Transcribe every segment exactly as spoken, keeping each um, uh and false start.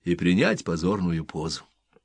и принять позорную позу.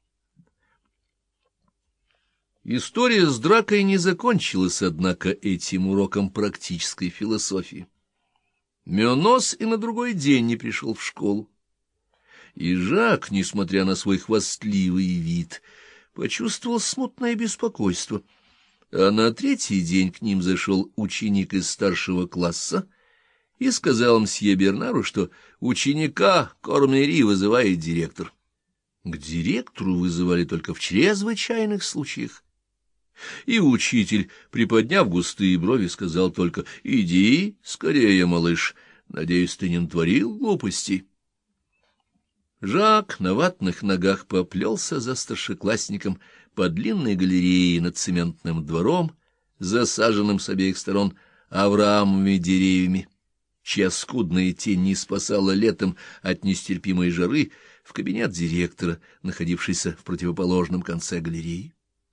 История с дракой не закончилась, однако, этим уроком практической философии. Мюнос и на другой день не пришел в школу. И Жак, несмотря на свой хвастливый вид, почувствовал смутное беспокойство. А на третий день к ним зашел ученик из старшего класса и сказал мсье Бернару, что ученика Корнери вызывает директор. К директору вызывали только в чрезвычайных случаях. И учитель, приподняв густые брови, сказал только: «Иди скорее, малыш, надеюсь, ты не натворил глупостей». Жак на ватных ногах поплелся за старшеклассником по длинной галерее над цементным двором, засаженным с обеих сторон авраамовыми деревьями, чья скудная тень не спасала летом от нестерпимой жары, в кабинет директора, находившийся в противоположном конце галереи.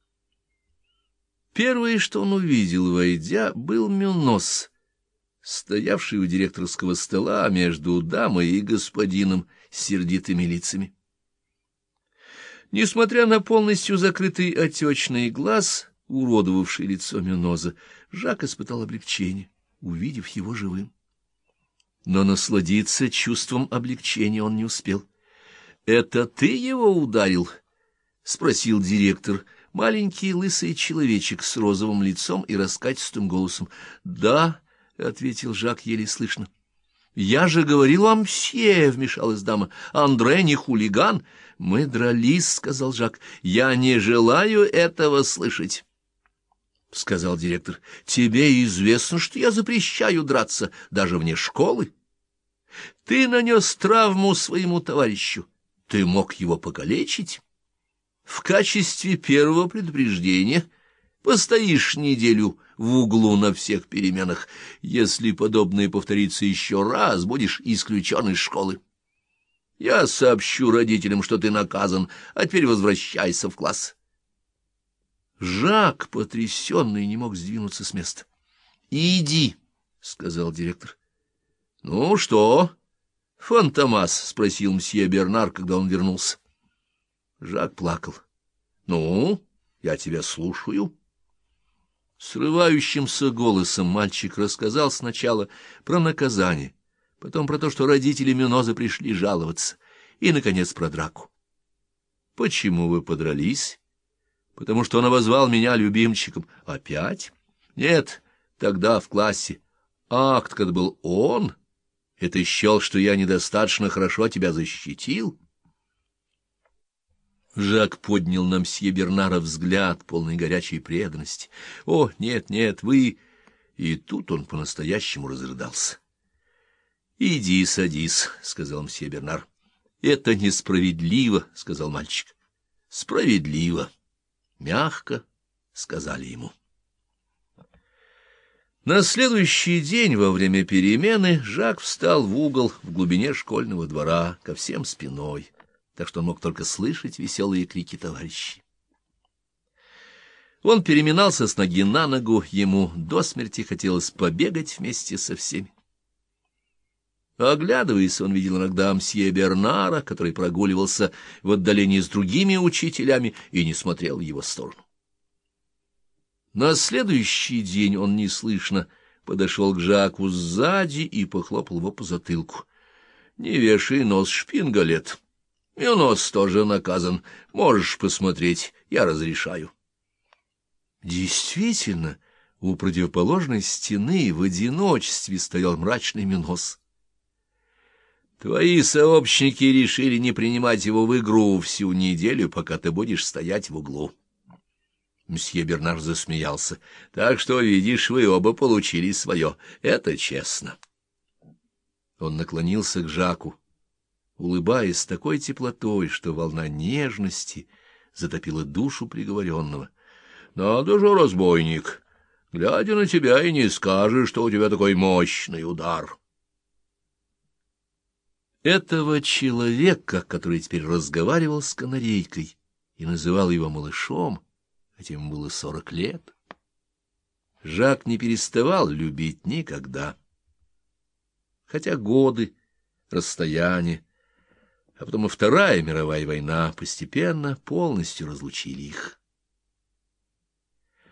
Первое, что он увидел, войдя, был Мюнос, стоявший у директорского стола между дамой и господином с сердитыми лицами. Несмотря на полностью закрытый отечный глаз, уродовавший лицо Мюноза, Жак испытал облегчение, увидев его живым. Но насладиться чувством облегчения он не успел. — Это ты его ударил? — спросил директор, маленький лысый человечек с розовым лицом и раскатистым голосом. — Да, — ответил Жак еле слышно. — Я же говорил вам все, — вмешалась дама. — Андре не хулиган. — Мы дрались, — сказал Жак. — Я не желаю этого слышать, — сказал директор. — Тебе известно, что я запрещаю драться даже вне школы. Ты нанес травму своему товарищу. Ты мог его покалечить. В качестве первого предупреждения постоишь неделю в углу на всех переменах. Если подобное повторится еще раз, будешь исключен из школы. Я сообщу родителям, что ты наказан, а теперь возвращайся в класс. Жак, потрясенный, не мог сдвинуться с места. — Иди, — сказал директор. — Ну что, Фантомас? — спросил мсье Бернар, когда он вернулся. Жак плакал. — Ну, я тебя слушаю. Срывающимся голосом мальчик рассказал сначала про наказание, потом про то, что родители Мюноза пришли жаловаться, и, наконец, про драку. — Почему вы подрались? — Потому что он обозвал меня любимчиком. — Опять? — Нет, тогда в классе. — Ах, когда был он? И ты счел, что я недостаточно хорошо тебя защитил? Жак поднял на мсье Бернара взгляд, полный горячей преданности. — О, нет, нет, вы... И тут он по-настоящему разрыдался. — Иди садись, — сказал мсье Бернар. — Это несправедливо, — сказал мальчик. — Справедливо, — мягко сказали ему. На следующий день во время перемены Жак встал в угол в глубине школьного двора, ко всем спиной, так что он мог только слышать веселые крики товарищей. Он переминался с ноги на ногу, ему до смерти хотелось побегать вместе со всеми. Оглядываясь, он видел иногда мсье Бернара, который прогуливался в отдалении с другими учителями и не смотрел в его сторону. На следующий день он неслышно подошел к Жаку сзади и похлопал его по затылку. — Не вешай нос, шпингалет. Мюнос тоже наказан. Можешь посмотреть, я разрешаю. Действительно, у противоположной стены в одиночестве стоял мрачный Мюнос. Твои сообщники решили не принимать его в игру всю неделю, пока ты будешь стоять в углу. Мсье Бернар засмеялся. — Так что, видишь, вы оба получили свое. Это честно. Он наклонился к Жаку, улыбаясь с такой теплотой, что волна нежности затопила душу приговоренного. — Надо же, разбойник, глядя на тебя и не скажешь, что у тебя такой мощный удар. Этого человека, который теперь разговаривал с канарейкой и называл его малышом, хотя ему было сорок лет, Жак не переставал любить никогда. Хотя годы, расстояние, а потом и Вторая мировая война постепенно полностью разлучили их.